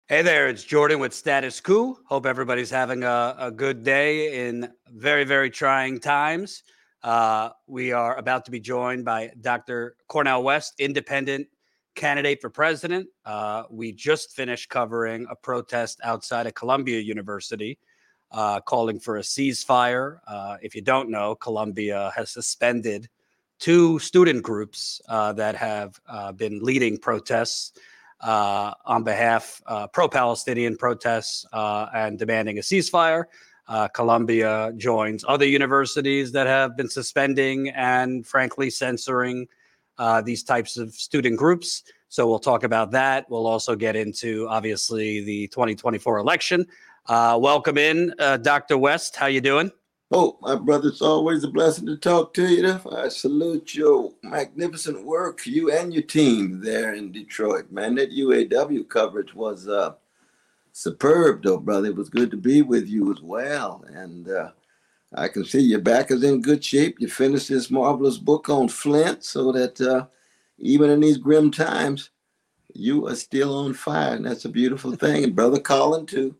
Hey there, it's Jordan with Status Quo. Hope everybody's having a good day in very, very trying times. We are about to be joined by Dr. Cornel West, independent candidate for president. We just finished covering a protest outside of Columbia University calling for a ceasefire. If you don't know, Columbia has suspended two student groups that have been leading protests on behalf pro-Palestinian protests and demanding a ceasefire. Columbia joins other universities that have been suspending and frankly censoring these types of student groups. So we'll talk about that. We'll also get into obviously the 2024 election. Welcome in, Dr. West. How you doing? Oh, my brother, it's always a blessing to talk to you. I salute your magnificent work, you and your team there in Detroit. Man, that UAW coverage was superb, though, brother. It was good to be with you as well. And I can see your back is in good shape. You finished this marvelous book on Flint so that even in these grim times, you are still on fire. And that's a beautiful thing. And Brother Colin, too.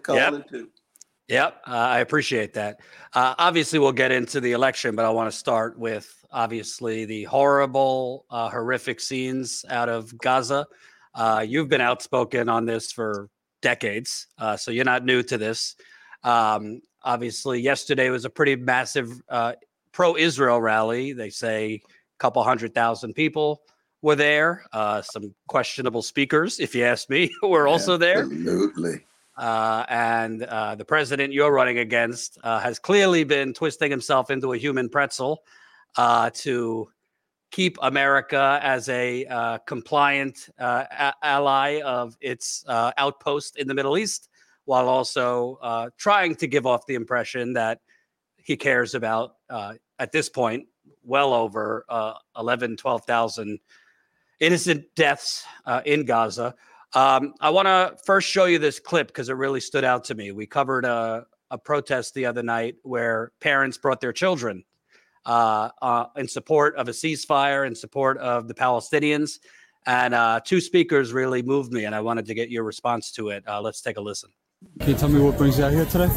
Yep, I appreciate that. Obviously, we'll get into the election, but I want to start with obviously the horrible, horrific scenes out of Gaza. You've been outspoken on this for decades, so you're not new to this. Obviously, yesterday was a pretty massive pro-Israel rally. They say a couple 100,000 people were there. Some questionable speakers, if you ask me, were also there. Absolutely. And the president you're running against has clearly been twisting himself into a human pretzel to keep America as a compliant ally of its outpost in the Middle East, while also trying to give off the impression that he cares about, at this point, well over 12,000 innocent deaths in Gaza. I want to first show you this clip because it really stood out to me. We covered a protest the other night where parents brought their children in support of a ceasefire, in support of the Palestinians. And two speakers really moved me, and I wanted to get your response to it. Let's take a listen. Can you tell me what brings you out here today?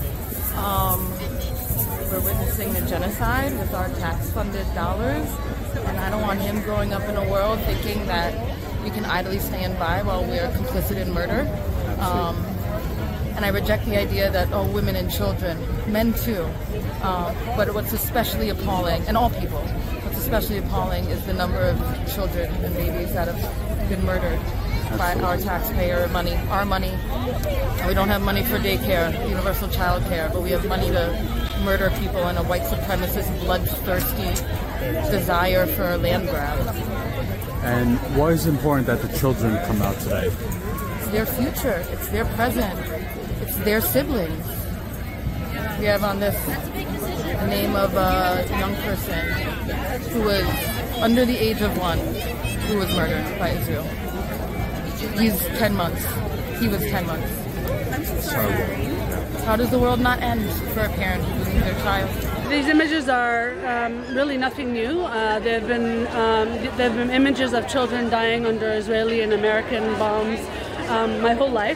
We're witnessing the genocide with our tax-funded dollars, and I don't want him growing up in a world thinking that we can idly stand by while we're complicit in murder. And I reject the idea that, women and children, men too. But what's especially appalling, and all people, what's especially appalling is the number of children and babies that have been murdered by our taxpayer money, our money. And we don't have money for daycare, universal child care, but we have money to murder people in a white supremacist, bloodthirsty desire for a land grab. And why is it important that the children come out today? It's their future. It's their present. It's their siblings. We have on this the name of a young person who was under the age of 1 who was murdered by Israel. He's 10 months. He was 10 months. How does the world not end for a parent who loses their child? These images are really nothing new. There have been images of children dying under Israeli and American bombs my whole life,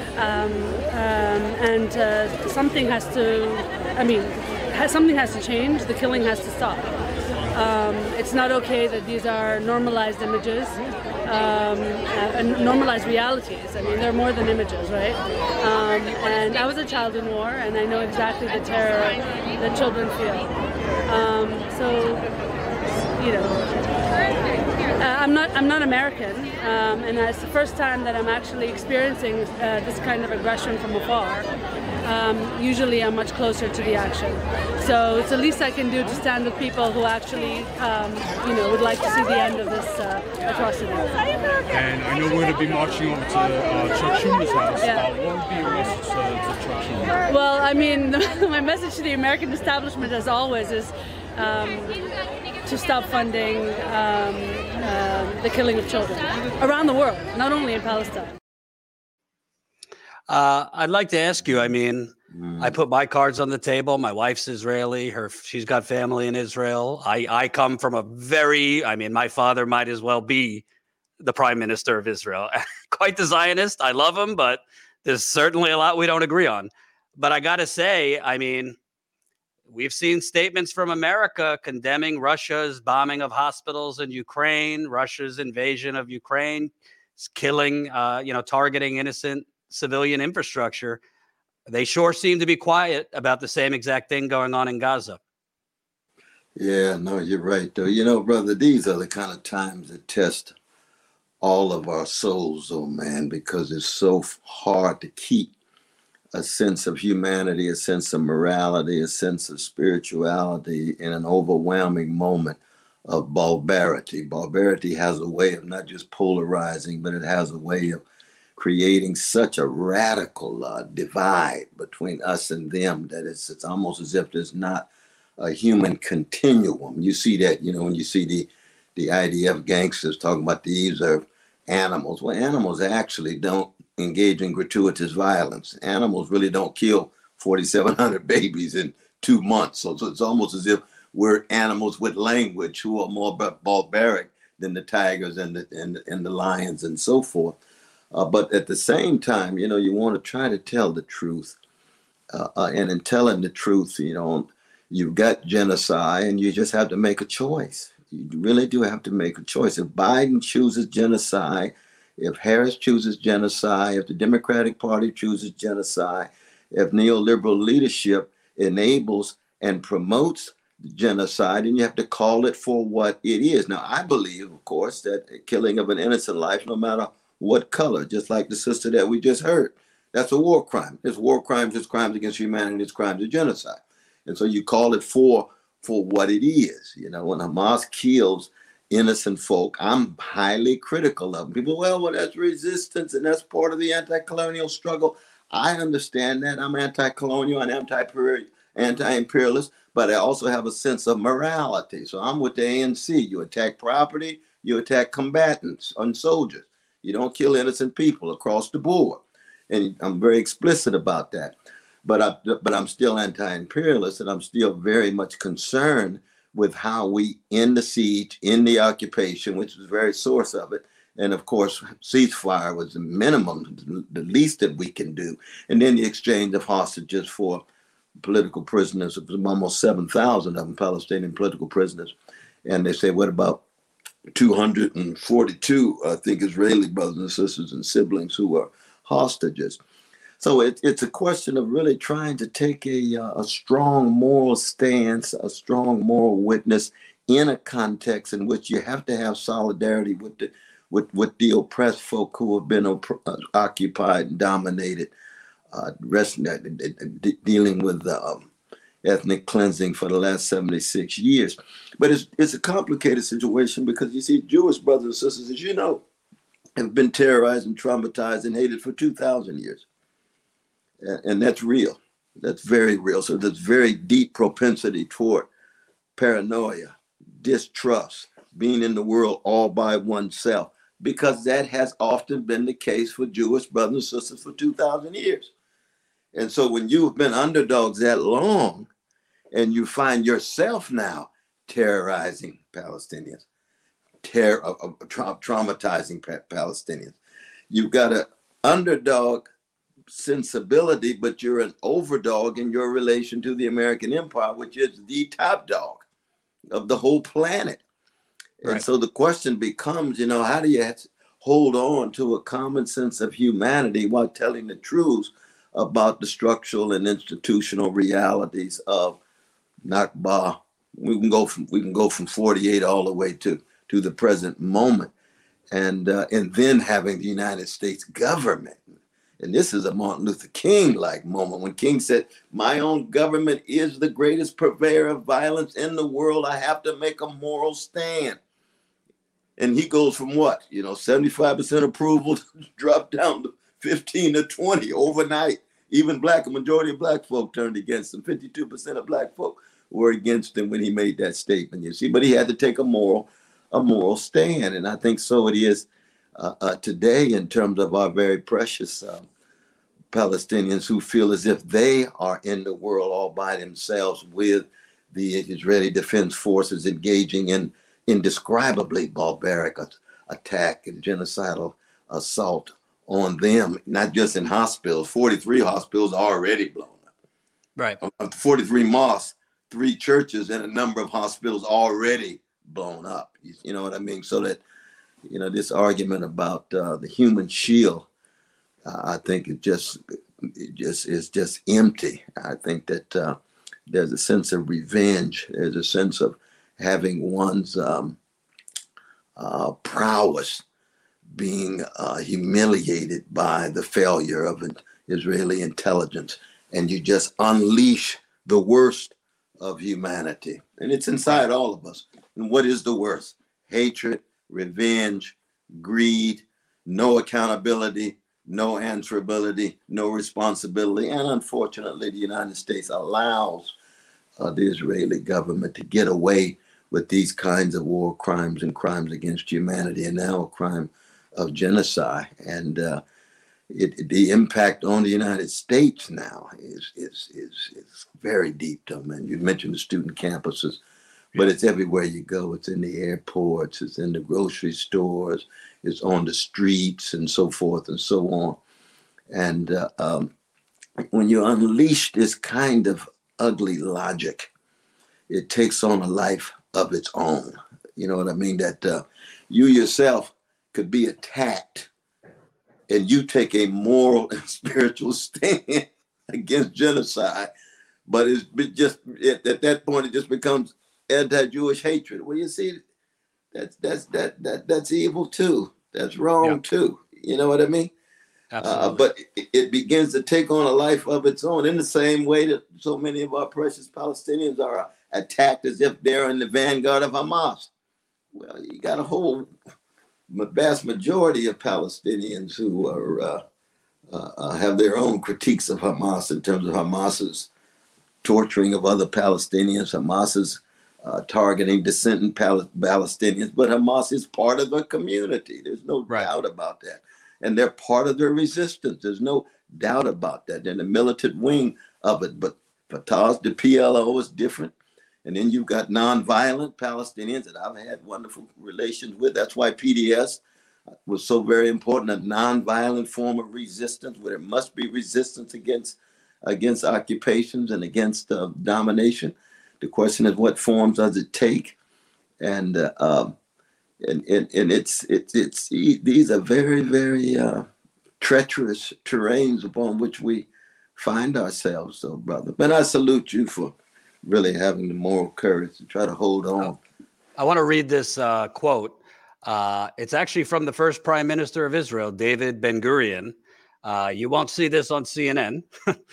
and something has to change. The killing has to stop. It's not okay that these are normalized images and normalized realities. I mean, they're more than images, right? And I was a child in war, and I know exactly the terror that children feel. I'm not American, and it's the first time that I'm actually experiencing this kind of aggression from afar. Usually I'm much closer to the action. So it's the least I can do to stand with people who actually, would like to see the end of this atrocity. And I know we're going to be marching over to Chuck Schumer's house. Yeah. What would be your message to Chuck Schumer? Well, I mean, my message to the American establishment, as always, is to stop funding the killing of children around the world, not only in Palestine. I'd like to ask you, I mean, I put my cards on the table. My wife's Israeli. She's got family in Israel. I come from my father might as well be the prime minister of Israel. quite the Zionist. I love him, but there's certainly a lot we don't agree on. But I got to say, I mean, we've seen statements from America condemning Russia's bombing of hospitals in Ukraine, Russia's invasion of Ukraine, killing, targeting innocent civilian infrastructure. They sure seem to be quiet about the same exact thing going on in Gaza. Yeah, no, you're right, though. You know, brother, these are the kind of times that test all of our souls, oh man, because it's so hard to keep a sense of humanity, a sense of morality, a sense of spirituality in an overwhelming moment of barbarity. Barbarity has a way of not just polarizing, but it has a way of creating such a radical divide between us and them that it's almost as if there's not a human continuum. You see that, when you see the IDF gangsters talking about these are animals. Well, animals actually don't engage in gratuitous violence. Animals really don't kill 4,700 babies in 2 months. So it's almost as if we're animals with language who are more barbaric than the tigers and the lions and so forth. But at the same time, you want to try to tell the truth. And in telling the truth, you've got genocide and you just have to make a choice. You really do have to make a choice. If Biden chooses genocide, if Harris chooses genocide, if the Democratic Party chooses genocide, if neoliberal leadership enables and promotes genocide, then you have to call it for what it is. Now, I believe, of course, that the killing of an innocent life, no matter what color, just like the sister that we just heard, that's a war crime. It's war crimes, it's crimes against humanity, it's crimes of genocide. And so you call it for what it is. When Hamas kills innocent folk, I'm highly critical of them. People, well, that's resistance and that's part of the anti-colonial struggle. I understand that. I'm anti-colonial and anti-imperialist, but I also have a sense of morality. So I'm with the ANC. You attack property, you attack combatants and soldiers. You don't kill innocent people across the board. And I'm very explicit about that. But I'm still anti-imperialist, and I'm still very much concerned with how we end the siege, end the occupation, which is the very source of it. And of course, ceasefire was the minimum, the least that we can do. And then the exchange of hostages for political prisoners, almost 7,000 of them, Palestinian political prisoners. And they say, what about 242, I think, Israeli brothers and sisters and siblings who are hostages? So it's a question of really trying to take a strong moral stance, a strong moral witness in a context in which you have to have solidarity with the oppressed folk who have been occupied and dominated, dealing with ethnic cleansing for the last 76 years. But it's a complicated situation because you see, Jewish brothers and sisters, as you know, have been terrorized and traumatized and hated for 2,000 years. And that's real. That's very real. So there's very deep propensity toward paranoia, distrust, being in the world all by oneself, because that has often been the case for Jewish brothers and sisters for 2,000 years. And so when you've been underdogs that long and you find yourself now terrorizing Palestinians, traumatizing Palestinians, you've got an underdog sensibility, but you're an overdog in your relation to the American empire, which is the top dog of the whole planet. Right. And so the question becomes, how do you hold on to a common sense of humanity while telling the truth about the structural and institutional realities of Nakba? We can go from 48 all the way to the present moment, and then having the United States government. And this is a Martin Luther King-like moment when King said, my own government is the greatest purveyor of violence in the world. I have to make a moral stand. And he goes from what? 75% approval drop down to 15 to 20 overnight. Even a majority of black folk turned against him. 52% of black folk were against him when he made that statement, you see. But he had to take a moral stand. And I think so it is today in terms of our very precious Palestinians who feel as if they are in the world all by themselves with the Israeli Defense Forces engaging in indescribably barbaric attack and genocidal assault on them, not just in hospitals. 43 hospitals are already blown up. Right. 43 mosques, 3 churches, and a number of hospitals already blown up. You know what I mean? So that, this argument about the human shield, I think it is just empty. I think that there's a sense of revenge. There's a sense of having one's prowess being humiliated by the failure of an Israeli intelligence, and you just unleash the worst of humanity. And it's inside all of us. And what is the worst? Hatred, revenge, greed, no accountability, no answerability, no responsibility. And unfortunately, the United States allows the Israeli government to get away with these kinds of war crimes and crimes against humanity, and now a crime of genocide. And the impact on the United States now is very deep, though, man. You mentioned the student campuses, but it's everywhere you go. It's in the airports, it's in the grocery stores, it's on the streets, and so forth and so on. And when you unleash this kind of ugly logic, it takes on a life of its own. You know what I mean? That you yourself could be attacked, and you take a moral and spiritual stand against genocide, but at that point it just becomes anti-Jewish hatred. Well, you see, that's evil too. That's wrong too. You know what I mean? Absolutely. But it begins to take on a life of its own, in the same way that so many of our precious Palestinians are attacked as if they're in the vanguard of Hamas. Well, you got a whole vast majority of Palestinians who are have their own critiques of Hamas in terms of Hamas's torturing of other Palestinians, Hamas's targeting dissenting Palestinians, but Hamas is part of the community. There's no doubt about that. And they're part of the resistance. There's no doubt about that. They're the militant wing of it. But Fatah's, the PLO, is different. And then you've got nonviolent Palestinians that I've had wonderful relations with. That's why PDS was so very important, a nonviolent form of resistance, where there must be resistance against occupations and against domination. The question is, what forms does it take? And it's these are very, very treacherous terrains upon which we find ourselves, so brother. But I salute you for really having the moral courage to try to hold on. I want to read this quote. It's actually from the first Prime Minister of Israel, David Ben-Gurion. You won't see this on CNN.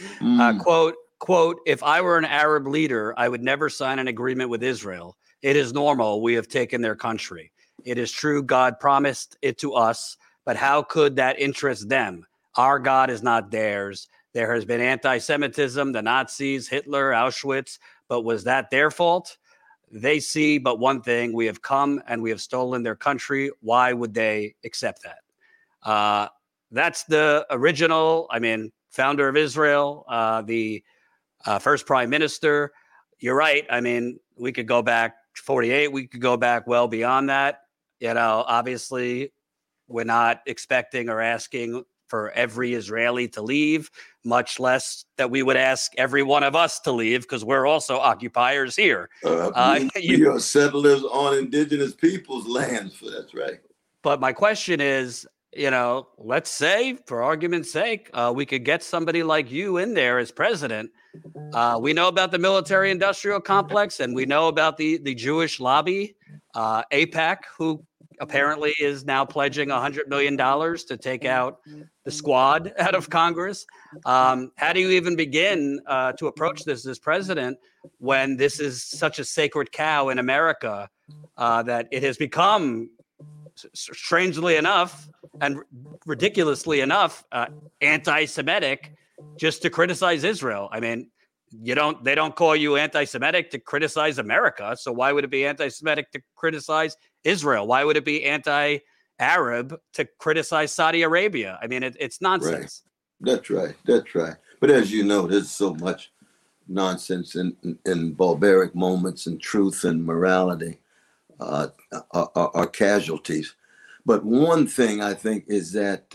Quote, if I were an Arab leader, I would never sign an agreement with Israel. It is normal. We have taken their country. It is true God promised it to us, but how could that interest them? Our God is not theirs. There has been anti-Semitism, the Nazis, Hitler, Auschwitz, but was that their fault? They see but one thing: we have come and we have stolen their country. Why would they accept that? That's the original, founder of Israel, the first prime minister. You're right. We could go back 48. We could go back well beyond that. Obviously, we're not expecting or asking for every Israeli to leave, much less that we would ask every one of us to leave, because we're also occupiers here. We are settlers on indigenous peoples' lands. That's right. But my question is, let's say, for argument's sake, we could get somebody like you in there as president. We know about the military-industrial complex, and we know about the Jewish lobby, AIPAC, who apparently is now pledging $100 million to take out the squad out of Congress. How do you even begin to approach this as president when this is such a sacred cow in America that it has become, strangely enough and ridiculously enough, anti-Semitic just to criticize Israel? They don't call you anti-Semitic to criticize America. So why would it be anti-Semitic to criticize Israel? Why would it be anti-Arab to criticize Saudi Arabia? It's nonsense. Right. That's right. But as you know, there's so much nonsense in barbaric moments, and truth and morality are casualties. But one thing I think is that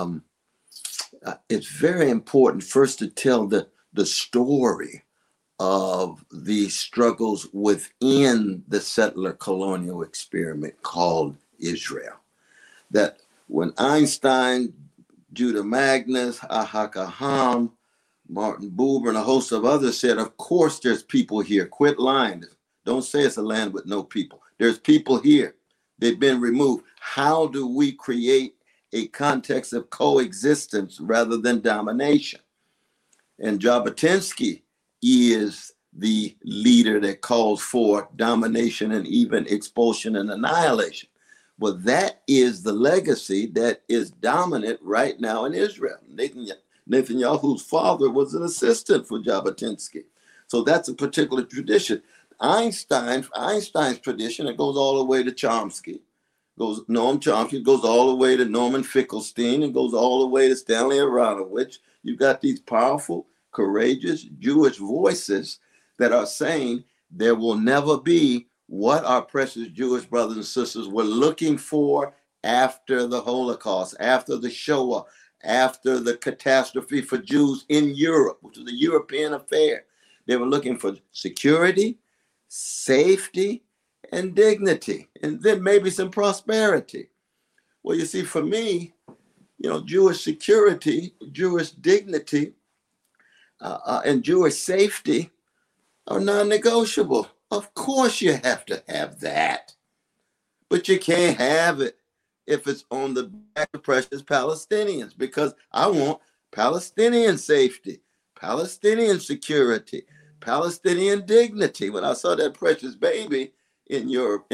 it's very important first to tell the story of the struggles within the settler colonial experiment called Israel. That when Einstein, Judah Magnus, Ahakaham, Martin Buber, and a host of others said, of course there's people here. Quit lying. Don't say it's a land with no people. There's people here. They've been removed. How do we create a context of coexistence rather than domination? And Jabotinsky is the leader that calls for domination and even expulsion and annihilation. But that is the legacy that is dominant right now in Israel. Netanyahu's father was an assistant for Jabotinsky. So that's a particular tradition. Einstein's tradition, it goes all the way to Chomsky. Noam Chomsky goes all the way to Norman Finkelstein and goes all the way to Stanley Aronowitz. You've got these powerful, courageous Jewish voices that are saying there will never be what our precious Jewish brothers and sisters were looking for after the Holocaust, after the Shoah, after the catastrophe for Jews in Europe, which was a European affair. They were looking for security, safety, and dignity, and then maybe some prosperity. Well, you see, for me, Jewish security, Jewish dignity, and Jewish safety are non-negotiable. Of course you have to have that, but you can't have it if it's on the back of precious Palestinians, because I want Palestinian safety, Palestinian security, Palestinian dignity. When I saw that precious baby in your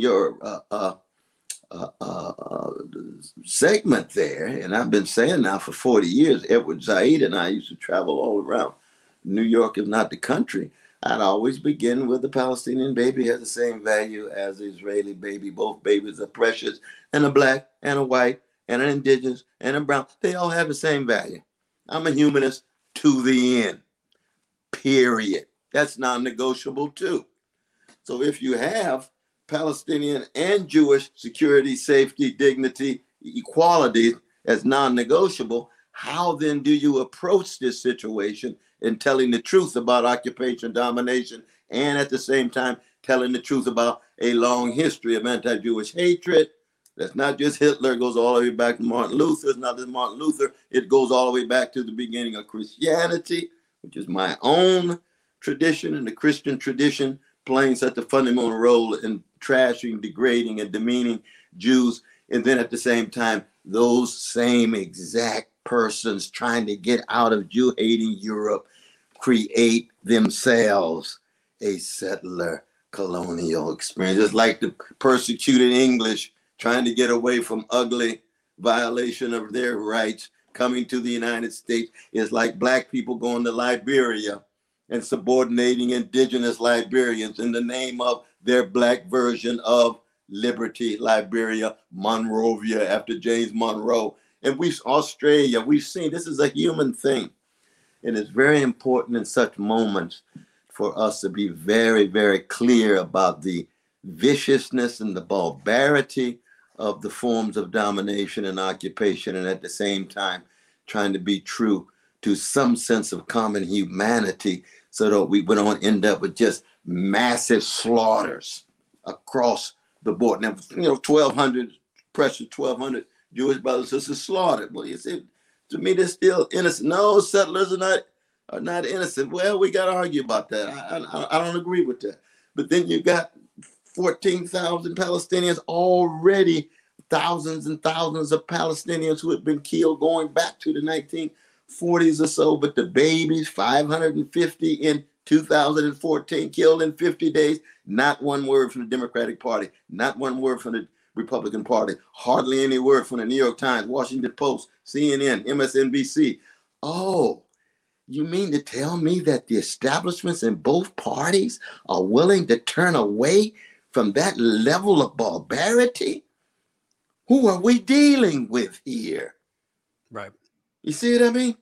segment there, and I've been saying now for 40 years, Edward Said and I used to travel all around New York, if not the country. I'd always begin with the Palestinian baby has the same value as the Israeli baby. Both babies are precious, and a black and a white and an indigenous and a brown, they all have the same value. I'm a humanist to the end, period. That's non-negotiable too. So if you have Palestinian and Jewish security, safety, dignity, equality as non-negotiable, how then do you approach this situation in telling the truth about occupation, domination, and at the same time telling the truth about a long history of anti-Jewish hatred? That's not just Hitler. It goes all the way back to Martin Luther. It's not just Martin Luther. It goes all the way back to the beginning of Christianity, which is my own tradition, and the Christian tradition playing such a fundamental role in trashing, degrading, and demeaning Jews. And then at the same time, those same exact persons trying to get out of Jew-hating Europe create themselves a settler colonial experience. It's like the persecuted English trying to get away from ugly violation of their rights coming to the United States. It's like black people going to Liberia and subordinating indigenous Liberians in the name of their black version of liberty, Liberia, Monrovia, after James Monroe. And Australia, we've seen this is a human thing. And it's very important in such moments for us to be very, very clear about the viciousness and the barbarity of the forms of domination and occupation, and at the same time trying to be true to some sense of common humanity so that we don't end up with just massive slaughters across the board. Now, 1,200, precious 1,200 Jewish brothers and sisters slaughtered. Well, you see, to me, they're still innocent. No, settlers are not innocent. Well, we got to argue about that. I don't agree with that. But then you got 14,000 Palestinians already, thousands and thousands of Palestinians who had been killed going back to the 1940s or so. But the babies, 550 in 2014, killed in 50 days. Not one word from the Democratic Party. Not one word from the Republican Party. Hardly any word from the New York Times, Washington Post, CNN, MSNBC. Oh, you mean to tell me that the establishments in both parties are willing to turn away from that level of barbarity? Who are we dealing with here? Right. You see what I mean?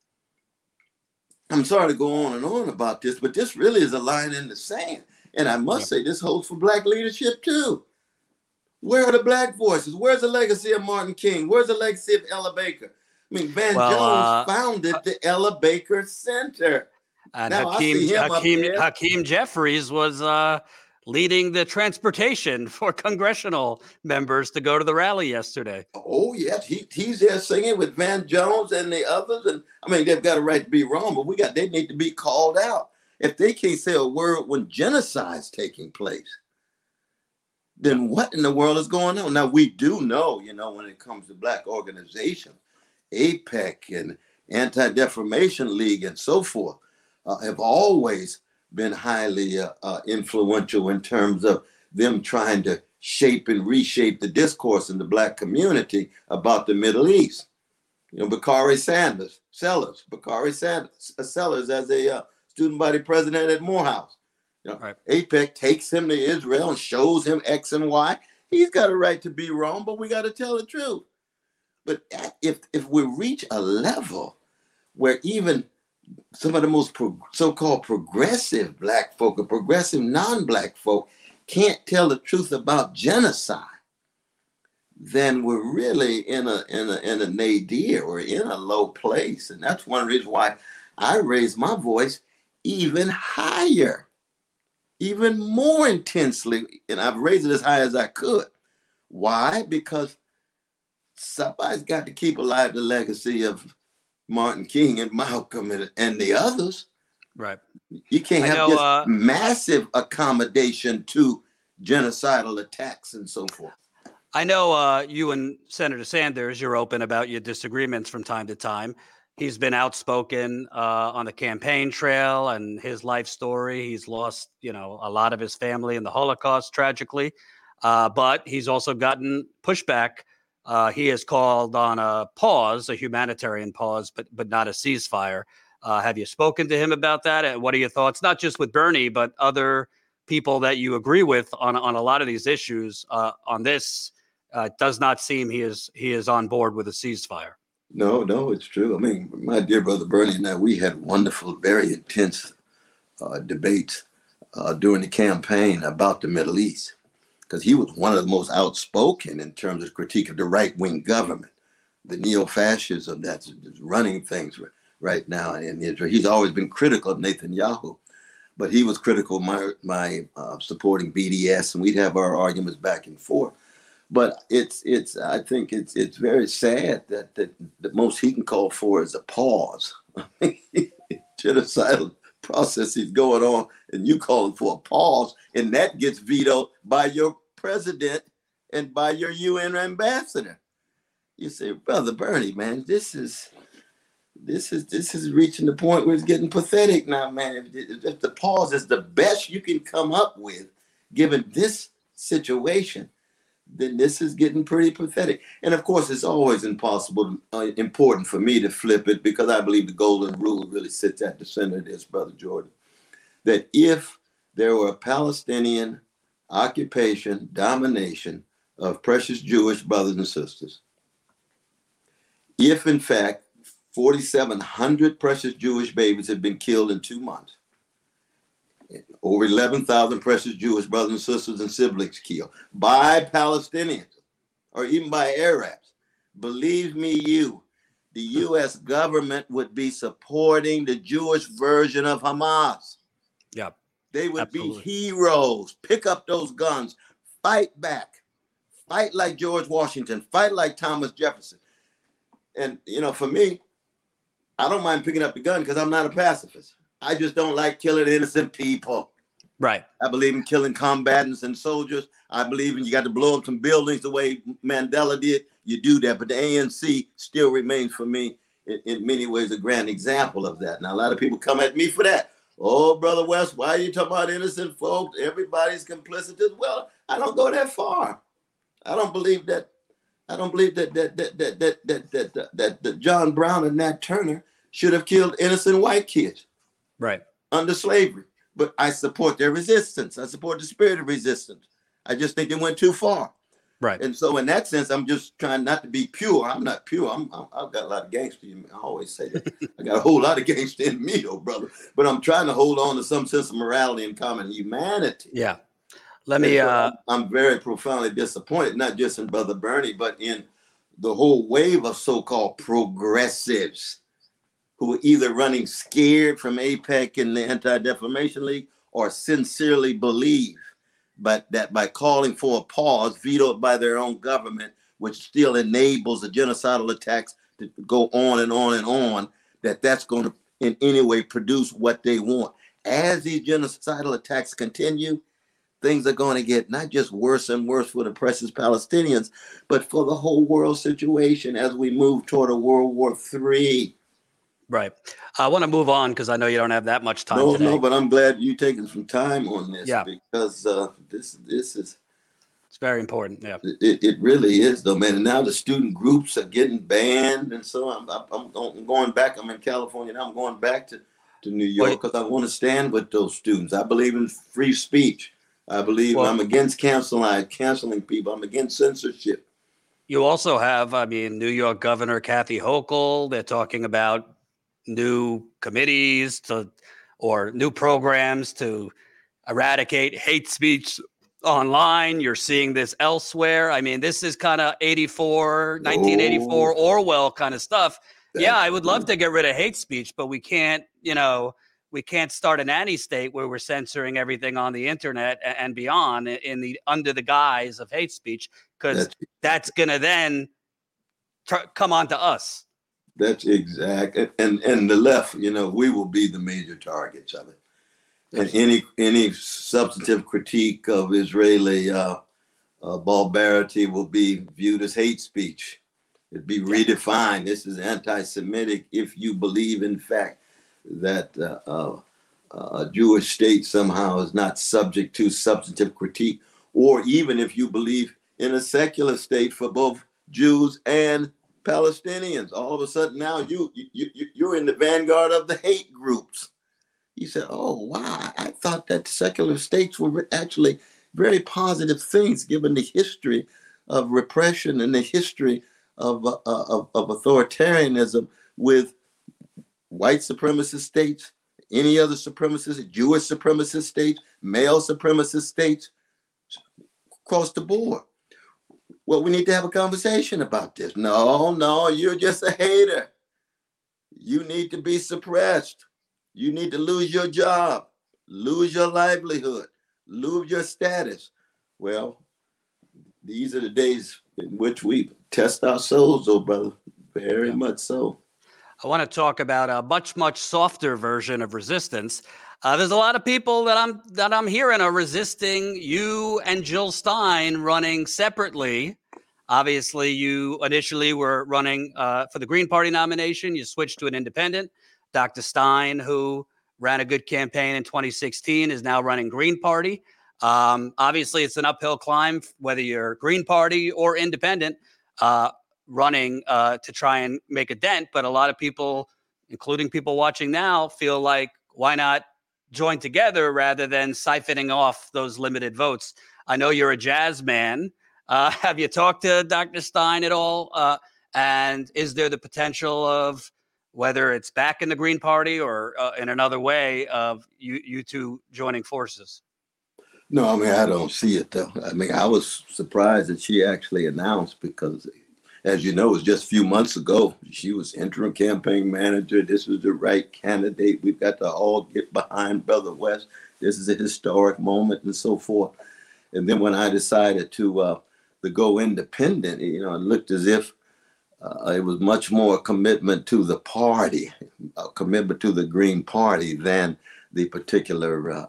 I'm sorry to go on and on about this, but this really is a line in the sand. And I must say this holds for black leadership too. Where are the black voices? Where's the legacy of Martin King? Where's the legacy of Ella Baker? I mean, Van Jones founded the Ella Baker Center. And now, Hakeem Jeffries was leading the transportation for congressional members to go to the rally yesterday. Oh, yes. He's there singing with Van Jones and the others. And I mean, they've got a right to be wrong, but they need to be called out. If they can't say a word when genocide's taking place, then what in the world is going on? Now, we do know, when it comes to black organizations, APEC and Anti-Defamation League and so forth have always been highly influential in terms of them trying to shape and reshape the discourse in the black community about the Middle East. Bakari Sellers as a student body president at Morehouse. Right. APEC takes him to Israel and shows him X and Y. He's got a right to be wrong, but we got to tell the truth. But if we reach a level where even some of the most so-called progressive black folk or progressive non-black folk can't tell the truth about genocide, then we're really in a nadir or in a low place. And that's one reason why I raised my voice even higher, even more intensely, and I've raised it as high as I could. Why? Because somebody's got to keep alive the legacy of Martin King and Malcolm and the others. Right. You can't have this massive accommodation to genocidal attacks and so forth. I know you and Senator Sanders, you're open about your disagreements from time to time. He's been outspoken on the campaign trail and his life story. He's lost, a lot of his family in the Holocaust, tragically. But he's also gotten pushback. He has called on a pause, a humanitarian pause, but not a ceasefire. Have you spoken to him about that? And what are your thoughts, not just with Bernie, but other people that you agree with on a lot of these issues on this? Does not seem he is on board with a ceasefire. No, it's true. I mean, my dear brother Bernie and I, we had wonderful, very intense debates during the campaign about the Middle East, because he was one of the most outspoken in terms of critique of the right-wing government, the neo-fascism that's running things right now in Israel. He's always been critical of Netanyahu, but he was critical of my supporting BDS, and we'd have our arguments back and forth. But I think it's very sad that the most he can call for is a pause. Genocidal process is going on, and you calling for a pause, and that gets vetoed by your president and by your UN ambassador. You say, Brother Bernie, man, this is reaching the point where it's getting pathetic now, man. If the pause is the best you can come up with, given this situation, then this is getting pretty pathetic. And of course, it's always important for me to flip it, because I believe the golden rule really sits at the center of this, Brother Jordan, that if there were a Palestinian occupation, domination of precious Jewish brothers and sisters, if in fact 4,700 precious Jewish babies have been killed in 2 months, over 11,000 precious Jewish brothers and sisters and siblings killed by Palestinians or even by Arabs, believe me, the U.S. government would be supporting the Jewish version of Hamas. Yeah, they would absolutely be heroes. Pick up those guns, fight back, fight like George Washington, fight like Thomas Jefferson. And for me, I don't mind picking up the gun because I'm not a pacifist. I just don't like killing innocent people. Right. I believe in killing combatants and soldiers. I believe you got to blow up some buildings the way Mandela did. You do that. But the ANC still remains for me in many ways a grand example of that. Now, a lot of people come at me for that. Oh, Brother West, why are you talking about innocent folks? Everybody's complicit. Well, I don't go that far. I don't believe that John Brown and Nat Turner should have killed innocent white kids. Right. Under slavery. But I support their resistance. I support the spirit of resistance. I just think it went too far. Right. And so in that sense, I'm just trying not to be pure. I'm not pure. I've got a lot of gangster in me. I always say that. I got a whole lot of gangster in me, though, brother. But I'm trying to hold on to some sense of morality and common humanity. Yeah. Let me. I'm very profoundly disappointed, not just in Brother Bernie, but in the whole wave of so-called progressives who are either running scared from APEC and the Anti-Defamation League or sincerely believe but that by calling for a pause vetoed by their own government, which still enables the genocidal attacks to go on and on and on, that's going to in any way produce what they want. As these genocidal attacks continue, things are going to get not just worse and worse for the precious Palestinians, but for the whole world situation as we move toward a World War III. Right. I want to move on because I know you don't have that much time today. No, but I'm glad you're taking some time on this because this is it's very important. Yeah, it really is though, man. And now the student groups are getting banned, and so I'm going back. I'm in California now. I'm going back to New York because I want to stand with those students. I believe in free speech. I believe I'm against canceling people. I'm against censorship. You also have, New York Governor Kathy Hochul. They're talking about new committees or new programs to eradicate hate speech online. You're seeing this elsewhere. I mean, this is kind of 1984 Orwell kind of stuff. Yeah, I would love to get rid of hate speech, but we can't start a nanny state where we're censoring everything on the internet and beyond under the guise of hate speech, because that's going to then come on to us. That's exact. And the left, we will be the major targets of it. And any substantive critique of Israeli barbarity will be viewed as hate speech. It'd be redefined. This is anti-Semitic if you believe, in fact, that a Jewish state somehow is not subject to substantive critique, or even if you believe in a secular state for both Jews and Palestinians. All of a sudden now you're in the vanguard of the hate groups. You said, oh, wow, I thought that secular states were actually very positive things given the history of repression and the history of authoritarianism with white supremacist states, any other supremacist, Jewish supremacist states, male supremacist states, across the board. Well, we need to have a conversation about this. No, you're just a hater. You need to be suppressed. You need to lose your job, lose your livelihood, lose your status. Well, these are the days in which we test our souls, oh brother, very much so. I want to talk about a much, much softer version of resistance. There's a lot of people that I'm hearing are resisting you and Jill Stein running separately. Obviously, you initially were running for the Green Party nomination. You switched to an independent. Dr. Stein, who ran a good campaign in 2016, is now running Green Party. Obviously, it's an uphill climb, whether you're Green Party or independent, running to try and make a dent. But a lot of people, including people watching now, feel like, why not join together rather than siphoning off those limited votes? I know you're a jazz man. Have you talked to Dr. Stein at all? And is there the potential of, whether it's back in the Green Party or in another way, of you two joining forces? No, I don't see it though. I was surprised that she actually announced because, as you know, it was just a few months ago. She was interim campaign manager. This was the right candidate. We've got to all get behind Brother West. This is a historic moment and so forth. And then when I decided to go independent, it looked as if it was much more a commitment to the party, a commitment to the Green Party than the particular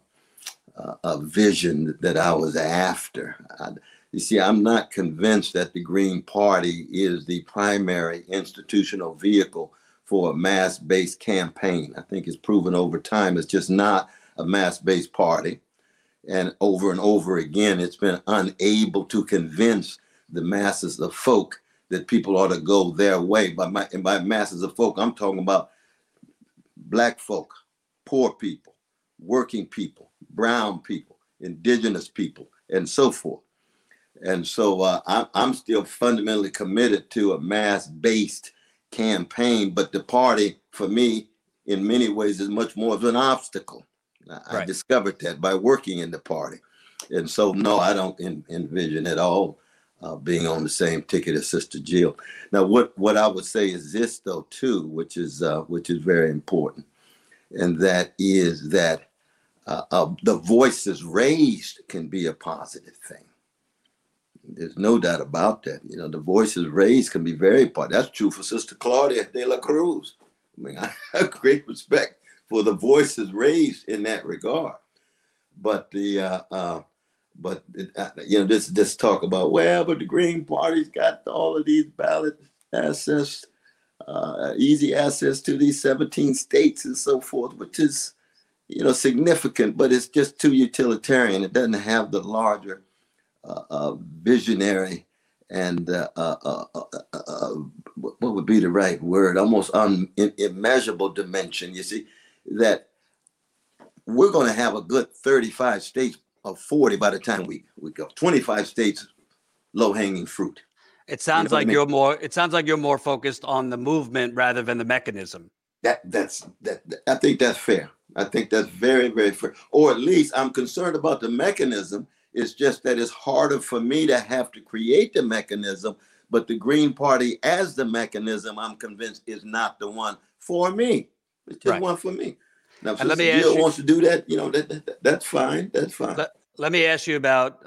vision that I was after. You see, I'm not convinced that the Green Party is the primary institutional vehicle for a mass-based campaign. I think it's proven over time it's just not a mass-based party. And over again, it's been unable to convince the masses of folk that people ought to go their way. By masses of folk, I'm talking about Black folk, poor people, working people, brown people, indigenous people, and so forth. And so I'm still fundamentally committed to a mass-based campaign, but the party, for me, in many ways, is much more of an obstacle. I discovered that by working in the party. And so, no, I don't envision at all being on the same ticket as Sister Jill. Now, what I would say is this, though, too, which is very important, and that is that the voices raised can be a positive thing. There's no doubt about that. You know, the voices raised can be very part. That's true for Sister Claudia de la Cruz. I mean, I have great respect for the voices raised in that regard. But this talk about, well, but the Green Party's got all of these ballot access, easy access to these 17 states and so forth, which is, significant, but it's just too utilitarian. It doesn't have the larger visionary and what would be the right word? Almost immeasurable dimension. You see, that we're going to have a good 35 states or 40 by the time we go. 25 states, low-hanging fruit. It sounds like you're more. It sounds like you're more focused on the movement rather than the mechanism. That's I think that's fair. I think that's very, very fair. Or at least I'm concerned about the mechanism. It's just that it's harder for me to have to create the mechanism. But the Green Party as the mechanism, I'm convinced, is not the one for me. It's just one for me. Now, if Sister Jill wants to do that, that's fine. That's fine. Let me ask you about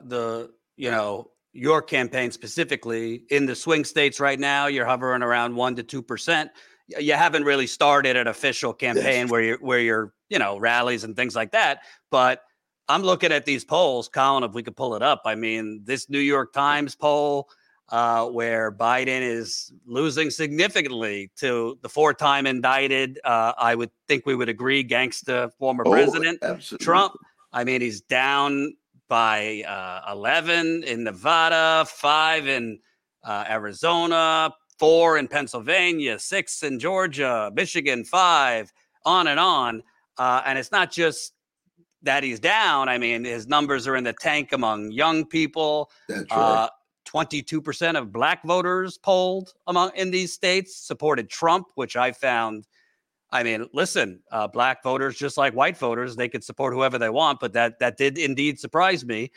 your campaign specifically in the swing states right now. You're hovering around 1% to 2%. You haven't really started an official campaign where you're rallies and things like that. But I'm looking at these polls, Colin, if we could pull it up. I mean, this New York Times poll where Biden is losing significantly to the 4-time indicted, I would think we would agree, gangsta former president absolutely. Trump. I mean, he's down by 11 in Nevada, 5 in Arizona, 4 in Pennsylvania, 6 in Georgia, Michigan, 5, on and on. And it's not just that he's down. I mean, his numbers are in the tank among young people. That's right. 22% of black voters polled in these states supported Trump, which I found. I mean, listen, black voters, just like white voters, they could support whoever they want, but that did indeed surprise me.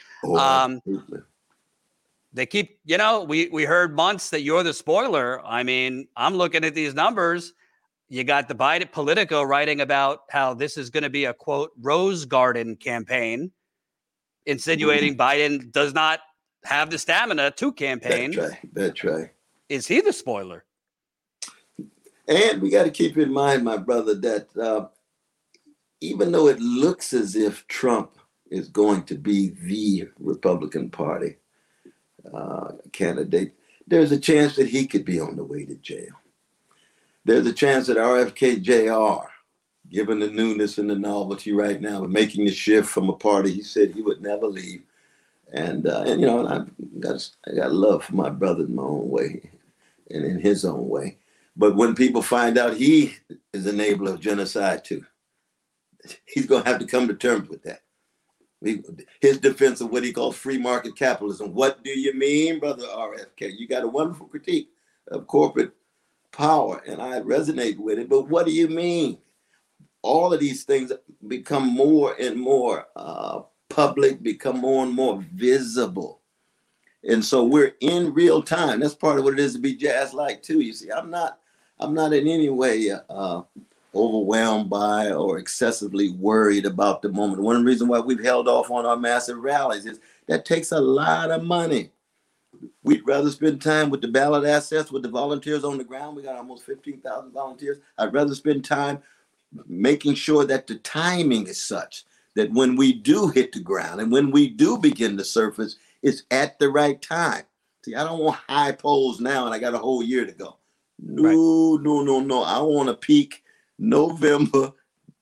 They keep, we heard months that you're the spoiler. I mean, I'm looking at these numbers. You got the Biden Politico writing about how this is going to be a, quote, Rose Garden campaign, insinuating Biden does not have the stamina to campaign. That's right. Is he the spoiler? And we got to keep in mind, my brother, that even though it looks as if Trump is going to be the Republican Party candidate, there's a chance that he could be on the way to jail. There's a chance that RFK Jr., given the newness and the novelty right now, making the shift from a party he said he would never leave. And I got love for my brother in my own way and in his own way. But when people find out he is an enabler of genocide too, he's going to have to come to terms with that. His defense of what he calls free market capitalism. What do you mean, brother RFK? You got a wonderful critique of corporate power, and I resonate with it. But what do you mean? All of these things become more and more public, become more and more visible. And so we're in real time. That's part of what it is to be jazz-like too. You see, I'm not in any way overwhelmed by or excessively worried about the moment. One reason why we've held off on our massive rallies is that takes a lot of money. We'd rather spend time with the ballot assets, with the volunteers on the ground. We got almost 15,000 volunteers. I'd rather spend time making sure that the timing is such that when we do hit the ground and when we do begin to surface, it's at the right time. See, I don't want high polls now and I got a whole year to go. No. I want to peak November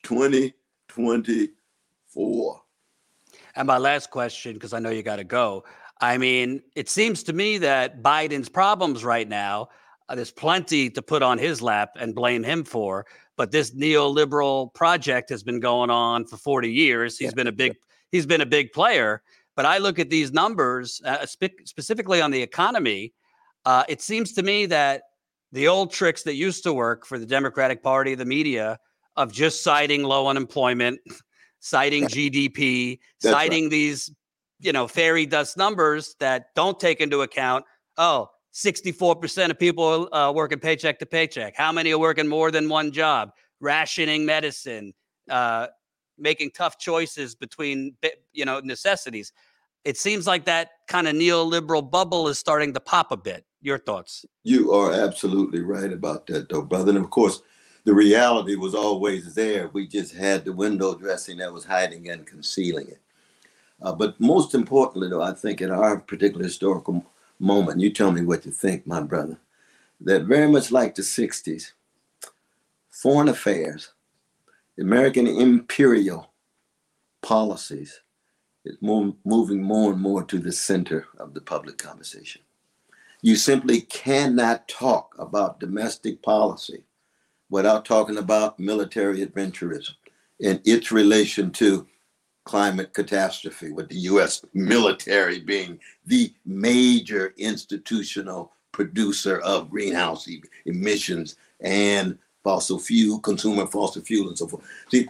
2024. And my last question, because I know you got to go. I mean, it seems to me that Biden's problems right now, there's plenty to put on his lap and blame him for. But this neoliberal project has been going on for 40 years. He's been a big player. But I look at these numbers, specifically on the economy. It seems to me that the old tricks that used to work for the Democratic Party, the media, of just citing low unemployment, citing GDP, citing these fairy dust numbers that don't take into account, 64% of people are working paycheck to paycheck. How many are working more than one job? Rationing medicine, making tough choices between, necessities. It seems like that kind of neoliberal bubble is starting to pop a bit. Your thoughts? You are absolutely right about that, though, brother. And of course, the reality was always there. We just had the window dressing that was hiding and concealing it. But most importantly, though, I think in our particular historical moment, you tell me what you think, my brother, that very much like the 60s, foreign affairs, American imperial policies is moving more and more to the center of the public conversation. You simply cannot talk about domestic policy without talking about military adventurism and its relation to climate catastrophe, with the U.S. military being the major institutional producer of greenhouse emissions and consumer fossil fuel and so forth. See,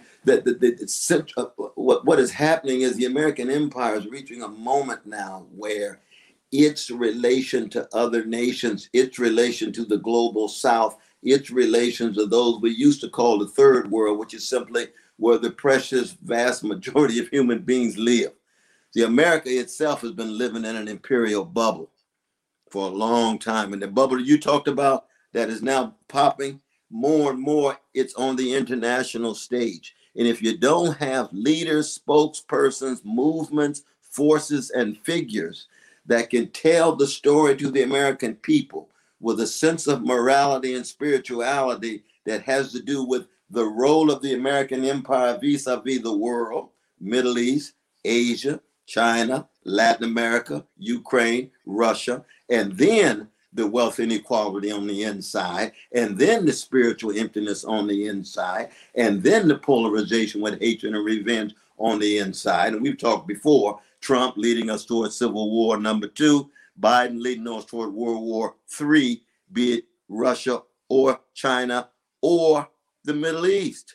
what is happening is the American empire is reaching a moment now where its relation to other nations, its relation to the global South, its relations to those we used to call the third world, which is simply where the precious vast majority of human beings live. See, America itself has been living in an imperial bubble for a long time. And the bubble you talked about that is now popping more and more, it's on the international stage. And if you don't have leaders, spokespersons, movements, forces, and figures that can tell the story to the American people with a sense of morality and spirituality that has to do with the role of the American empire vis-a-vis the world, Middle East, Asia, China, Latin America, Ukraine, Russia, and then the wealth inequality on the inside, and then the spiritual emptiness on the inside, and then the polarization with hatred and revenge on the inside. And we've talked before, Trump leading us towards Civil War #2, Biden leading us toward World War III, be it Russia or China or the Middle East.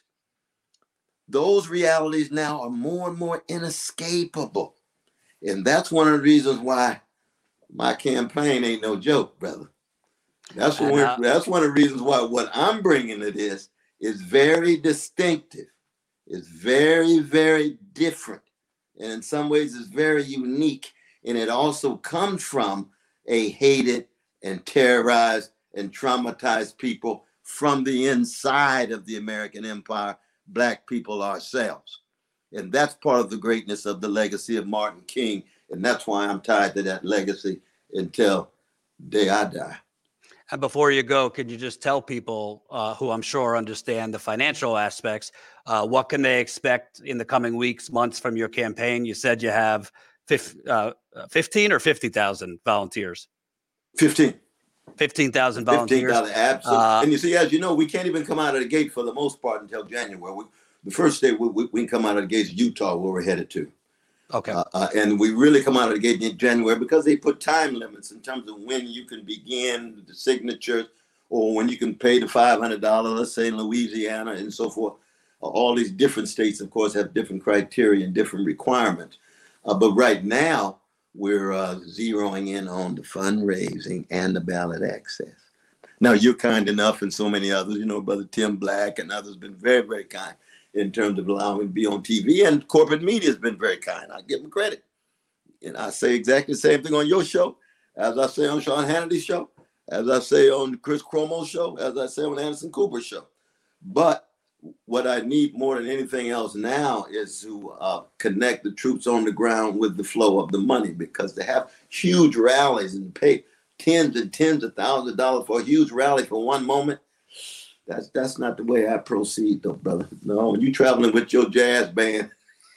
Those realities now are more and more inescapable. And that's one of the reasons why my campaign ain't no joke, brother. That's one of the reasons why what I'm bringing to this is very distinctive. It's very, very different. And in some ways, it's very unique. And it also comes from a hated and terrorized and traumatized people from the inside of the American empire, Black people ourselves. And that's part of the greatness of the legacy of Martin King. And that's why I'm tied to that legacy until the day I die. And before you go, could you just tell people who I'm sure understand the financial aspects, what can they expect in the coming weeks, months from your campaign? You said you have 15 or 50,000 volunteers? 15. 15,000 volunteers. 15,000, absolutely. And you see, as you know, we can't even come out of the gate for the most part until January. The first day we can come out of the gates, Utah, where we're headed to. Okay. And we really come out of the gate in January because they put time limits in terms of when you can begin the signatures or when you can pay the $500, let's say in Louisiana and so forth. All these different states, of course, have different criteria and different requirements. But right now, we're zeroing in on the fundraising and the ballot access. Now, you're kind enough, and so many others, Brother Tim Black and others have been very, very kind in terms of allowing me to be on TV, and corporate media has been very kind. I give them credit. And I say exactly the same thing on your show, as I say on Sean Hannity's show, as I say on Chris Cuomo's show, as I say on Anderson Cooper's show. But what I need more than anything else now is to connect the troops on the ground with the flow of the money, because to have huge rallies and pay tens and tens of thousands of dollars for a huge rally for one moment, that's not the way I proceed, though, brother. No, when you're traveling with your jazz band,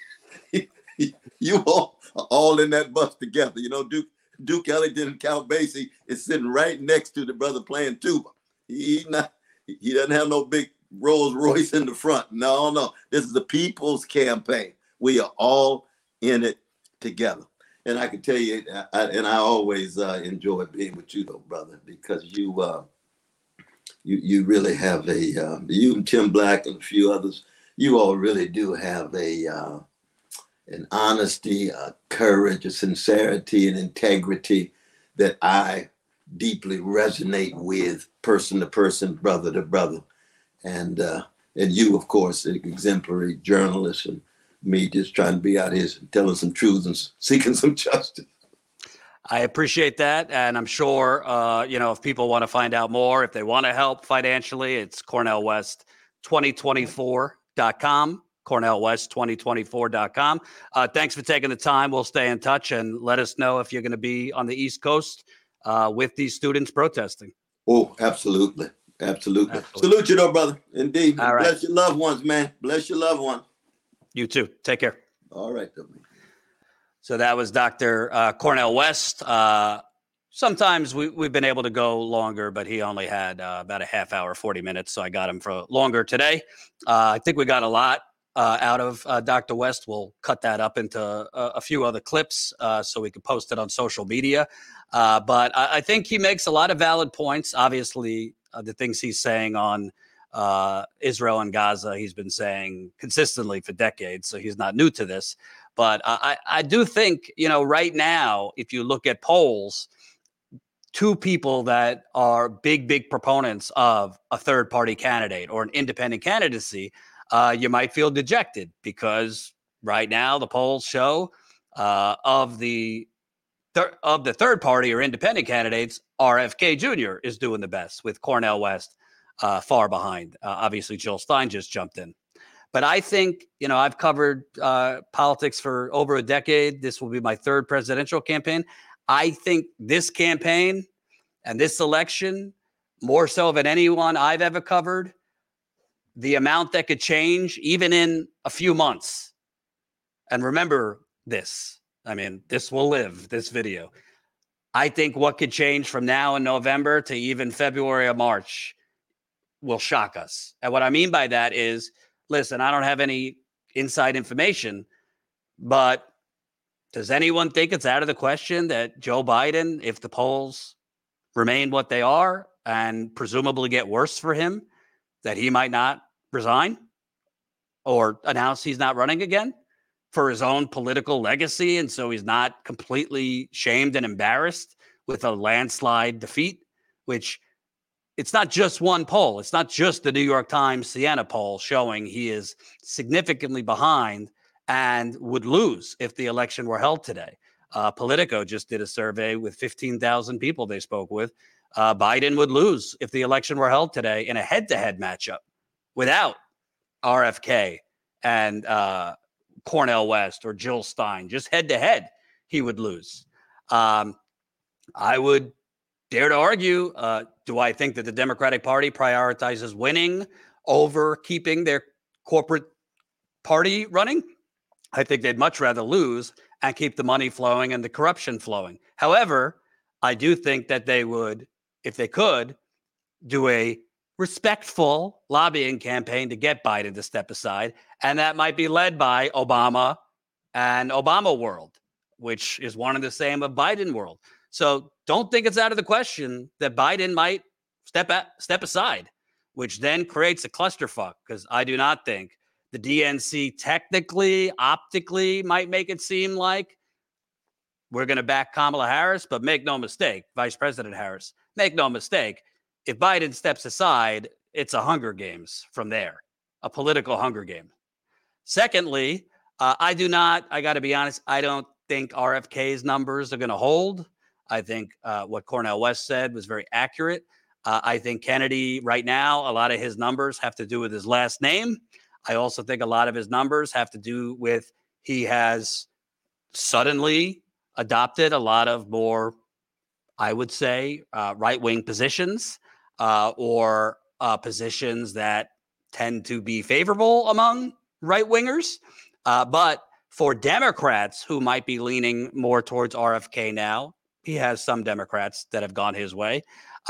you all in that bus together. Duke Ellington and Count Basie is sitting right next to the brother playing tuba. He doesn't have no big Rolls Royce in the front. No. This is the people's campaign. We are all in it together. And I can tell you, I always enjoy being with you, though, brother, because you really have you and Tim Black and a few others, you all really do have a and honesty, courage, a sincerity, and integrity that I deeply resonate with, person to person, brother to brother. And you, of course, an exemplary journalist, and me just trying to be out here telling some truths and seeking some justice. I appreciate that. And I'm sure, if people want to find out more, if they want to help financially, it's CornellWest2024.com, CornellWest2024.com. Thanks for taking the time. We'll stay in touch and let us know if you're going to be on the East Coast with these students protesting. Oh, absolutely. Absolutely. Salute you, though, brother. Indeed. All right. Bless your loved ones, man. Bless your loved ones. You too. Take care. All right, though. So that was Dr. Cornel West. Sometimes we've been able to go longer, but he only had about a half hour, 40 minutes. So I got him for longer today. I think we got a lot out of Dr. West. We'll cut that up into a few other clips so we can post it on social media. But I think he makes a lot of valid points. Obviously, the things he's saying on Israel and Gaza, he's been saying consistently for decades. So he's not new to this. But I do think, right now, if you look at polls, two people that are big proponents of a third party candidate or an independent candidacy, you might feel dejected because right now the polls show of the third party or independent candidates, RFK Jr. is doing the best with Cornel West far behind. Obviously, Jill Stein just jumped in. But I think, I've covered politics for over a decade. This will be my third presidential campaign. I think this campaign and this election, more so than anyone I've ever covered, the amount that could change even in a few months. And remember this. This will live, this video. I think what could change from now in November to even February or March will shock us. And what I mean by that is, listen, I don't have any inside information, but does anyone think it's out of the question that Joe Biden, if the polls remain what they are and presumably get worse for him, that he might not resign or announce he's not running again for his own political legacy? And so he's not completely shamed and embarrassed with a landslide defeat, which it's not just one poll. It's not just the New York Times Siena poll showing he is significantly behind and would lose if the election were held today. Politico just did a survey with 15,000 people they spoke with. Biden would lose if the election were held today in a head-to-head matchup without RFK and Cornel West or Jill Stein. Just head-to-head, he would lose. I would dare to argue, do I think that the Democratic Party prioritizes winning over keeping their corporate party running? I think they'd much rather lose and keep the money flowing and the corruption flowing. However, I do think that they would, if they could, do a respectful lobbying campaign to get Biden to step aside. And that might be led by Obama and Obama World, which is one and the same of Biden World. So don't think it's out of the question that Biden might step aside, which then creates a clusterfuck, because I do not think the DNC technically, optically might make it seem like we're going to back Kamala Harris, but make no mistake, Vice President Harris, make no mistake, if Biden steps aside, it's a Hunger Games from there, a political Hunger Game. Secondly, I got to be honest, I don't think RFK's numbers are going to hold. I think what Cornel West said was very accurate. I think Kennedy right now, a lot of his numbers have to do with his last name. I also think a lot of his numbers have to do with he has suddenly adopted a lot of more, I would say, right-wing positions or positions that tend to be favorable among right-wingers. But for Democrats who might be leaning more towards RFK now, he has some Democrats that have gone his way.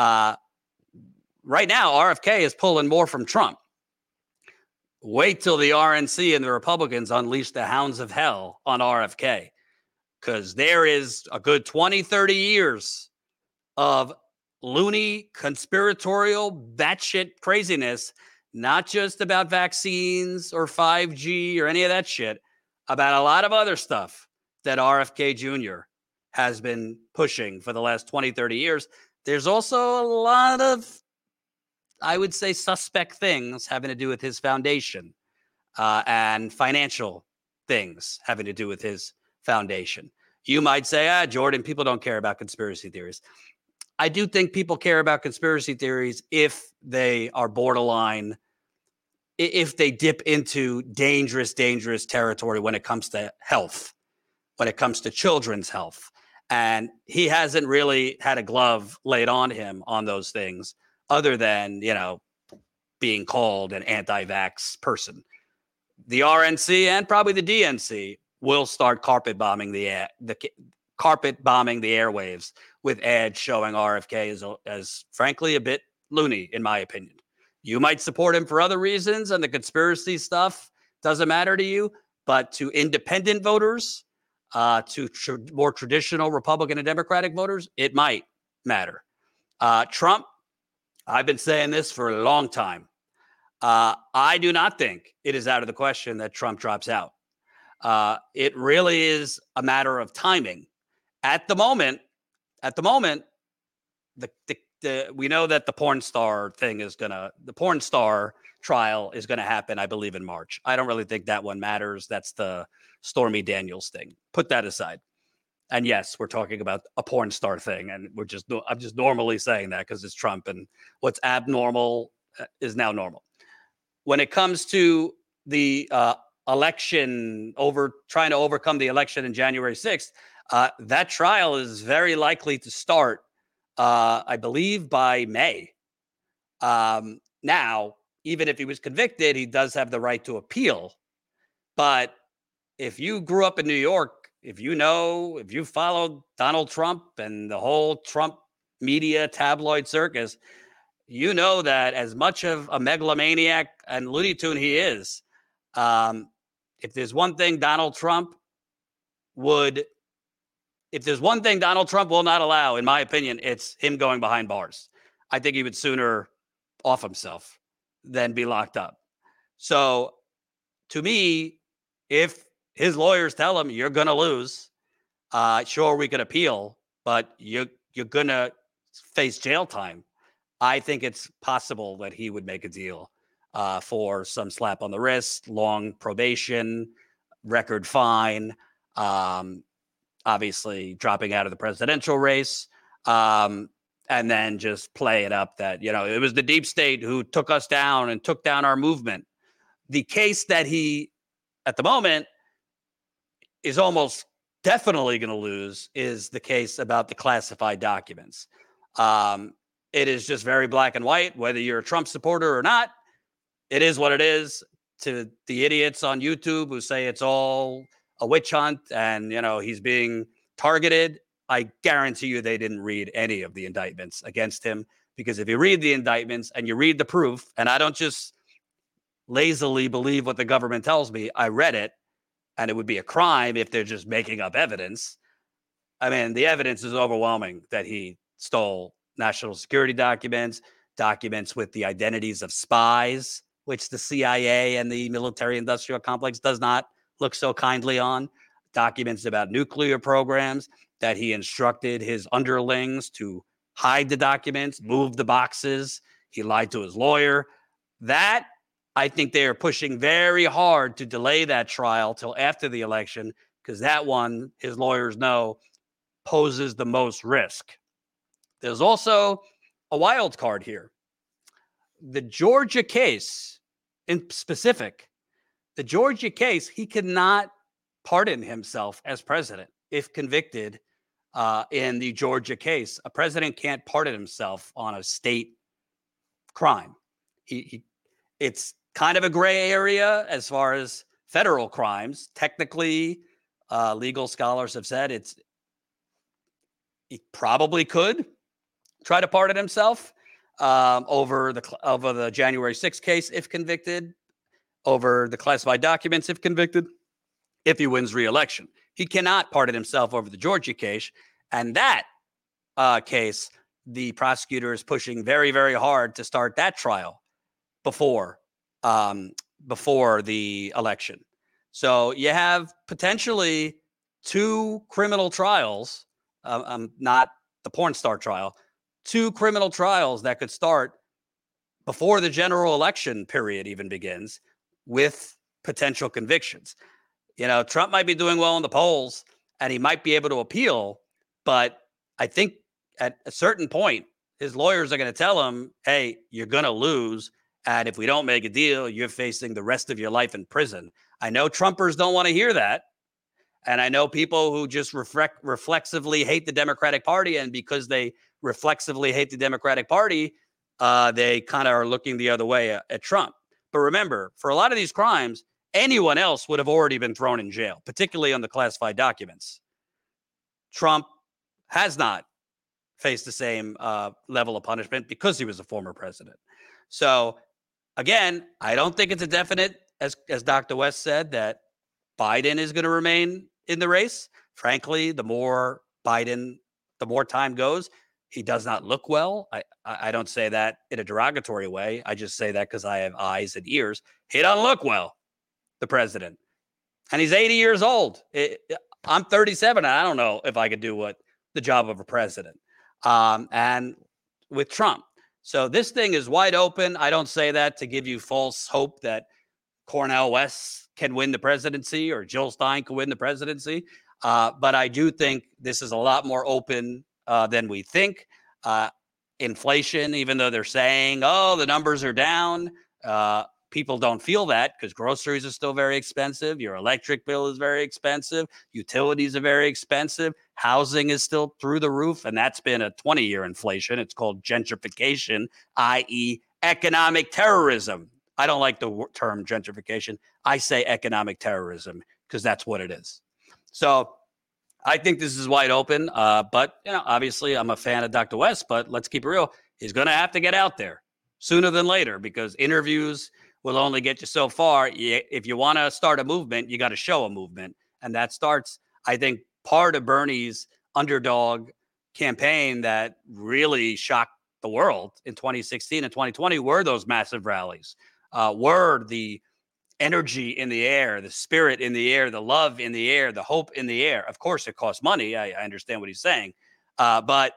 Right now, RFK is pulling more from Trump. Wait till the RNC and the Republicans unleash the hounds of hell on RFK, because there is a good 20, 30 years of loony, conspiratorial, batshit craziness, not just about vaccines or 5G or any of that shit, about a lot of other stuff that RFK Jr. has been pushing for the last 20, 30 years. There's also a lot of, I would say, suspect things having to do with his foundation and financial things having to do with his foundation. You might say, Jordan, people don't care about conspiracy theories. I do think people care about conspiracy theories if they are borderline, if they dip into dangerous, dangerous territory when it comes to health, when it comes to children's health. And he hasn't really had a glove laid on him on those things other than, being called an anti-vax person. The RNC and probably the DNC will start carpet bombing the airwaves with ads showing RFK as frankly a bit loony, in my opinion. You might support him for other reasons, and the conspiracy stuff doesn't matter to you, but to independent voters, to more traditional Republican and Democratic voters, it might matter. Trump, I've been saying this for a long time. I do not think it is out of the question that Trump drops out. It really is a matter of timing. At the moment, we know that the porn star trial is going to happen, I believe, in March. I don't really think that one matters. That's the Stormy Daniels thing. Put that aside. And yes, we're talking about a porn star thing, and I'm just normally saying that because it's Trump, and what's abnormal is now normal. When it comes to the election, trying to overcome the election in January 6th, that trial is very likely to start, I believe, by May. Now, even if he was convicted, he does have the right to appeal. But if you grew up in New York, if you followed Donald Trump and the whole Trump media tabloid circus, you know that as much of a megalomaniac and Looney Tune he is, if there's one thing Donald Trump will not allow, in my opinion, it's him going behind bars. I think he would sooner off himself than be locked up. So to me, if his lawyers tell him you're going to lose, sure, we could appeal, but you're going to face jail time. I think it's possible that he would make a deal for some slap on the wrist, long probation, record fine, obviously dropping out of the presidential race, and then just play it up that, it was the deep state who took us down and took down our movement. The case that he, at the moment, is almost definitely going to lose is the case about the classified documents. It is just very black and white, whether you're a Trump supporter or not. It is what it is. To the idiots on YouTube who say it's all a witch hunt and, he's being targeted, I guarantee you they didn't read any of the indictments against him, because if you read the indictments and you read the proof, and I don't just lazily believe what the government tells me, I read it, and it would be a crime if they're just making up evidence. I mean, the evidence is overwhelming that he stole national security documents with the identities of spies, which the CIA and the military-industrial complex does not look so kindly on, documents about nuclear programs that he instructed his underlings to hide the documents, move the boxes. He lied to his lawyer. That, I think they are pushing very hard to delay that trial till after the election, because that one, his lawyers know, poses the most risk. There's also a wild card here. The Georgia case in specific, he cannot pardon himself as president if convicted in the Georgia case. A president can't pardon himself on a state crime. It's kind of a gray area as far as federal crimes. Technically, legal scholars have said he probably could try to pardon himself over the January 6th case if convicted, over the classified documents if convicted, if he wins re-election. He cannot pardon himself over the Georgia case, and that case, the prosecutor is pushing very, very hard to start that trial before the election. So you have potentially 2 criminal trials, not the porn star trial, 2 criminal trials that could start before the general election period even begins with potential convictions. Trump might be doing well in the polls and he might be able to appeal, but I think at a certain point, his lawyers are going to tell him, hey, you're going to lose. And if we don't make a deal, you're facing the rest of your life in prison. I know Trumpers don't want to hear that. And I know people who just reflexively hate the Democratic Party. And because they reflexively hate the Democratic Party, they kind of are looking the other way at Trump. But remember, for a lot of these crimes, anyone else would have already been thrown in jail, particularly on the classified documents. Trump has not faced the same level of punishment because he was a former president. So, again, I don't think it's a definite, as Dr. West said, that Biden is going to remain in the race. Frankly, the more time goes, he does not look well. I don't say that in a derogatory way. I just say that because I have eyes and ears. He doesn't look well, the president. And he's 80 years old. I'm 37, and I don't know if I could do the job of a president. And with Trump. So this thing is wide open. I don't say that to give you false hope that Cornel West can win the presidency or Jill Stein can win the presidency. But I do think this is a lot more open than we think. Inflation, even though they're saying, the numbers are down, people don't feel that because groceries are still very expensive. Your electric bill is very expensive. Utilities are very expensive. Housing is still through the roof. And that's been a 20-year inflation. It's called gentrification, i.e. economic terrorism. I don't like the term gentrification. I say economic terrorism because that's what it is. So I think this is wide open. But, obviously I'm a fan of Dr. West, but let's keep it real. He's going to have to get out there sooner than later because interviews will only get you so far. If you want to start a movement, you got to show a movement. And that starts, I think, part of Bernie's underdog campaign that really shocked the world in 2016 and 2020 were those massive rallies, were the energy in the air, the spirit in the air, the love in the air, the hope in the air. Of course, it costs money. I understand what he's saying. But,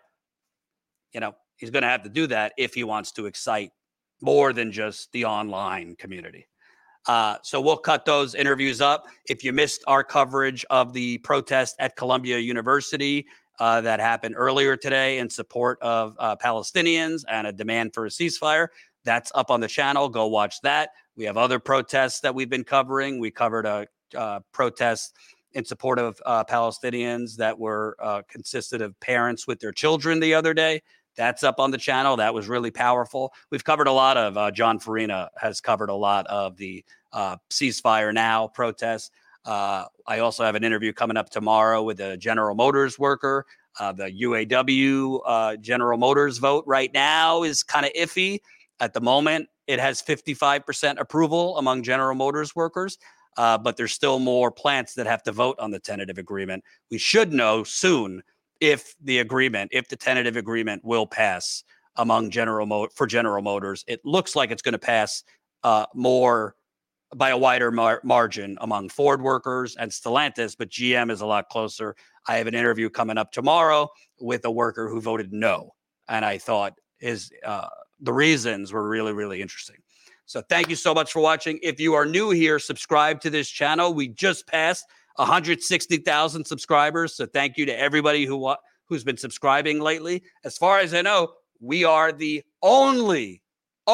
he's going to have to do that if he wants to excite more than just the online community. So we'll cut those interviews up. If you missed our coverage of the protest at Columbia University that happened earlier today in support of Palestinians and a demand for a ceasefire, that's up on the channel. Go watch that. We have other protests that we've been covering. We covered a protest in support of Palestinians that were consisted of parents with their children the other day. That's up on the channel. That was really powerful. We've covered a lot of, John Farina has covered a lot of the ceasefire now protests. I also have an interview coming up tomorrow with a General Motors worker. The UAW General Motors vote right now is kind of iffy. At the moment, it has 55% approval among General Motors workers, but there's still more plants that have to vote on the tentative agreement. We should know soon if the tentative agreement will pass among General Motors. It looks like it's going to pass more by a wider margin among Ford workers and Stellantis, but GM is a lot closer. I have an interview coming up tomorrow with a worker who voted no, and I thought the reasons were really, really interesting. So thank you so much for watching. If you are new here, subscribe to this channel. We just passed 160,000 subscribers. So thank you to everybody who's been subscribing lately. As far as I know, we are the only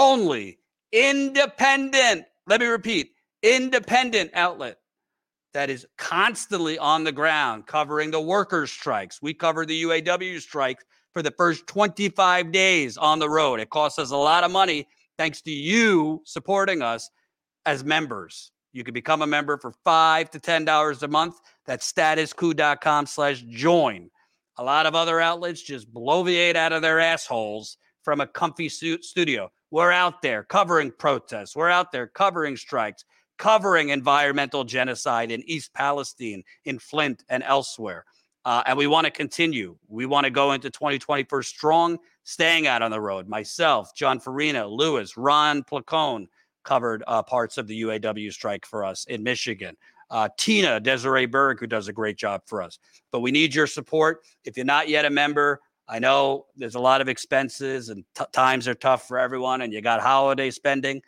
independent, let me repeat, independent outlet that is constantly on the ground covering the workers' strikes. We covered the UAW strike for the first 25 days on the road. It costs us a lot of money thanks to you supporting us as members. You can become a member for $5 to $10 a month. That's statuscoup.com/join. A lot of other outlets just bloviate out of their assholes from a comfy studio. We're out there covering protests. We're out there covering strikes, covering environmental genocide in East Palestine, in Flint, and elsewhere. And we want to continue. We want to go into 2021 strong, staying out on the road. Myself, John Farina, Lewis, Ron Placone covered parts of the UAW strike for us in Michigan. Tina Desiree Berg, who does a great job for us. But we need your support. If you're not yet a member, I know there's a lot of expenses and times are tough for everyone, and you got holiday spending.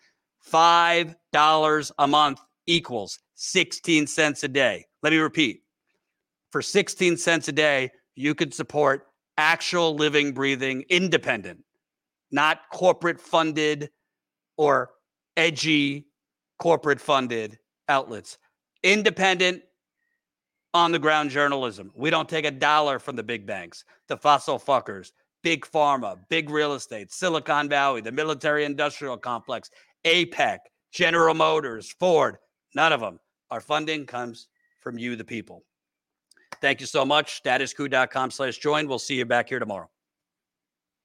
$5 a month equals 16 cents a day. Let me repeat. For 16 cents a day, you could support actual living, breathing, independent, not corporate funded or edgy corporate funded outlets. Independent, on the ground journalism. We don't take $1 from the big banks, the fossil fuckers, big pharma, big real estate, Silicon Valley, the military industrial complex, APEC, General Motors, Ford. None of them. Our funding comes from you, the people. Thank you so much. Statuscoup.com/join. We'll see you back here tomorrow.